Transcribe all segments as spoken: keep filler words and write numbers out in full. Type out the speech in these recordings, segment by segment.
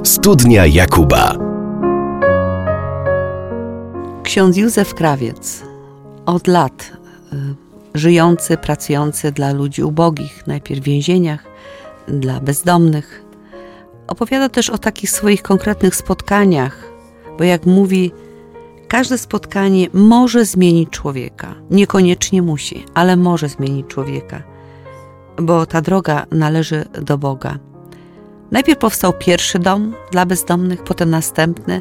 Studnia Jakuba. Ksiądz Józef Krawiec, od lat y, żyjący, pracujący dla ludzi ubogich, najpierw w więzieniach, dla bezdomnych, opowiada też o takich swoich konkretnych spotkaniach, bo jak mówi, każde spotkanie może zmienić człowieka. Niekoniecznie musi, ale może zmienić człowieka, bo ta droga należy do Boga. Najpierw powstał pierwszy dom dla bezdomnych, potem następny.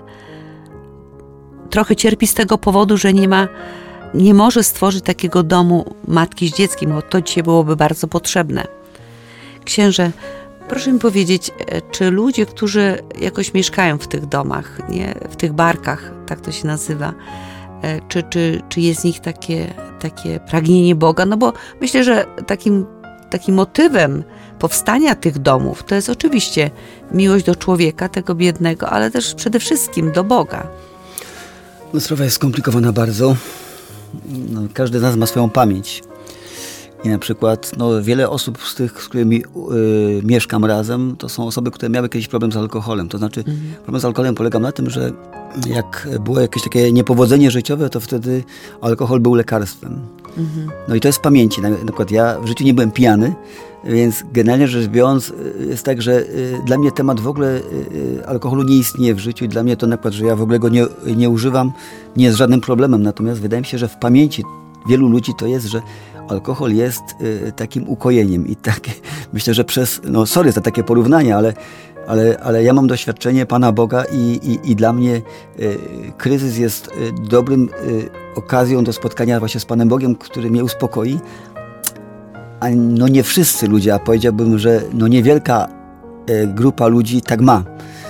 Trochę cierpi z tego powodu, że nie ma, nie może stworzyć takiego domu matki z dzieckiem, bo to dzisiaj byłoby bardzo potrzebne. Księże, proszę mi powiedzieć, czy ludzie, którzy jakoś mieszkają w tych domach, nie, w tych barkach, tak to się nazywa, czy, czy, czy jest w nich takie, takie pragnienie Boga? No bo myślę, że takim, takim motywem powstania tych domów to jest oczywiście miłość do człowieka, tego biednego, ale też przede wszystkim do Boga. No, sprawa jest skomplikowana bardzo. No, każdy z nas ma swoją pamięć. I na przykład no, wiele osób z tych, z którymi y, mieszkam razem, to są osoby, które miały kiedyś problem z alkoholem. To znaczy mhm. problem z alkoholem polegał na tym, że jak było jakieś takie niepowodzenie życiowe, to wtedy alkohol był lekarstwem. Mhm. No i to jest w pamięci. Na, na przykład ja w życiu nie byłem pijany, więc generalnie rzecz biorąc jest tak, że y, dla mnie temat w ogóle y, alkoholu nie istnieje w życiu i dla mnie to na przykład, że ja w ogóle go nie, nie używam, nie jest żadnym problemem. Natomiast wydaje mi się, że w pamięci wielu ludzi to jest, że alkohol jest y, takim ukojeniem i tak, myślę, że przez, no sorry za takie porównanie, ale, ale, ale ja mam doświadczenie Pana Boga i, i, i dla mnie y, kryzys jest y, dobrym y, okazją do spotkania właśnie z Panem Bogiem, który mnie uspokoi. A no nie wszyscy ludzie, a powiedziałbym, że no niewielka y, grupa ludzi tak ma.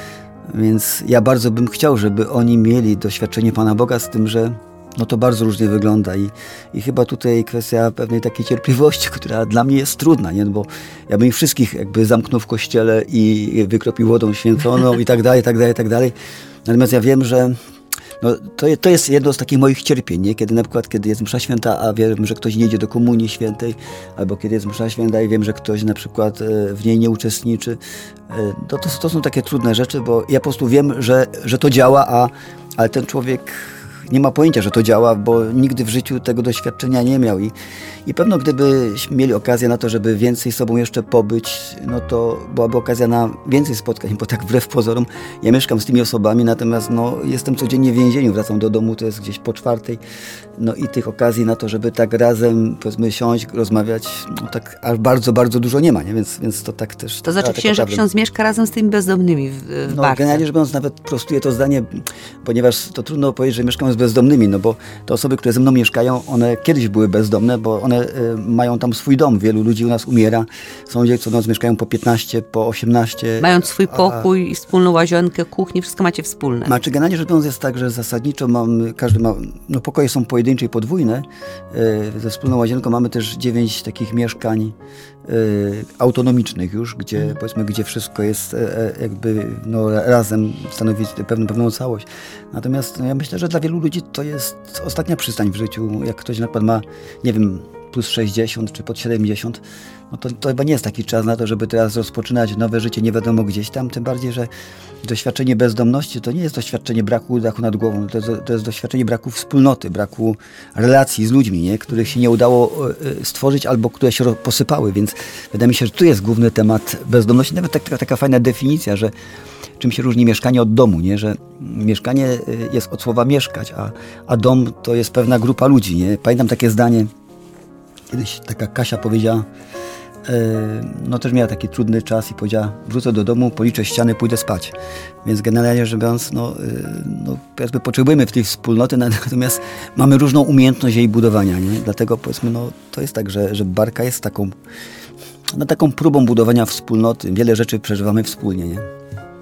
Więc ja bardzo bym chciał, żeby oni mieli doświadczenie Pana Boga z tym, że no to bardzo różnie wygląda i, i chyba tutaj kwestia pewnej takiej cierpliwości, która dla mnie jest trudna, nie? No bo ja bym ich wszystkich jakby zamknął w kościele i wykropił wodą święconą i tak dalej, i tak dalej, i tak dalej. Natomiast ja wiem, że no, to, to jest jedno z takich moich cierpień, nie? Kiedy na przykład, kiedy jest msza święta, a wiem, że ktoś nie idzie do komunii świętej, albo kiedy jest msza święta i wiem, że ktoś na przykład w niej nie uczestniczy, to, to, to są takie trudne rzeczy, bo ja po prostu wiem, że, że to działa, a, ale ten człowiek nie ma pojęcia, że to działa, bo nigdy w życiu tego doświadczenia nie miał i, i pewno gdybyśmy mieli okazję na to, żeby więcej z sobą jeszcze pobyć, no to byłaby okazja na więcej spotkań, bo tak wbrew pozorom ja mieszkam z tymi osobami, natomiast no, jestem codziennie w więzieniu, wracam do domu, to jest gdzieś po czwartej, no i tych okazji na to, żeby tak razem, powiedzmy, siąść, rozmawiać, no tak aż bardzo, bardzo dużo nie ma, nie? Więc, więc to tak też... To znaczy księże, ksiądz mieszka razem z tymi bezdomnymi w, w No barce. generalnie rzecz biorąc, nawet prostuję to zdanie, ponieważ to trudno powiedzieć, że mieszkam z bezdomnymi, no bo te osoby, które ze mną mieszkają, one kiedyś były bezdomne, bo one y, mają tam swój dom. Wielu ludzi u nas umiera. Są ludzie, co u nas mieszkają po piętnaście, po osiemnaście. Mając swój pokój a, i wspólną łazienkę, kuchnię, wszystko macie wspólne. Znaczy generalnie rzecz biorąc jest tak, że zasadniczo mam, każdy ma, no pokoje są pojedyncze i podwójne. Y, ze wspólną łazienką mamy też dziewięć takich mieszkań y, autonomicznych już, gdzie hmm. powiedzmy, gdzie wszystko jest y, jakby no, razem stanowi pewną, pewną całość. Natomiast no, ja myślę, że dla wielu ludzi to jest ostatnia przystań w życiu. Jak ktoś na przykład ma, nie wiem, plus sześćdziesiąt czy pod siedemdziesiąt, no to, to chyba nie jest taki czas na to, żeby teraz rozpoczynać nowe życie nie wiadomo gdzieś tam. Tym bardziej, że doświadczenie bezdomności to nie jest doświadczenie braku dachu nad głową. To jest, to jest doświadczenie braku wspólnoty, braku relacji z ludźmi, nie? Których się nie udało stworzyć albo które się posypały. Więc wydaje mi się, że tu jest główny temat bezdomności. Nawet taka, taka fajna definicja, że czym się różni mieszkanie od domu, nie? Że mieszkanie jest od słowa mieszkać, a, a dom to jest pewna grupa ludzi. Nie? Pamiętam takie zdanie, kiedyś taka Kasia powiedziała, yy, no też miała taki trudny czas i powiedziała, wrócę do domu, policzę ściany, pójdę spać. Więc generalnie rzecz biorąc, no, yy, no jakby potrzebujemy w tej wspólnoty, natomiast mamy różną umiejętność jej budowania. Nie? Dlatego powiedzmy, no to jest tak, że, że barka jest taką, no, taką próbą budowania wspólnoty. Wiele rzeczy przeżywamy wspólnie. Nie?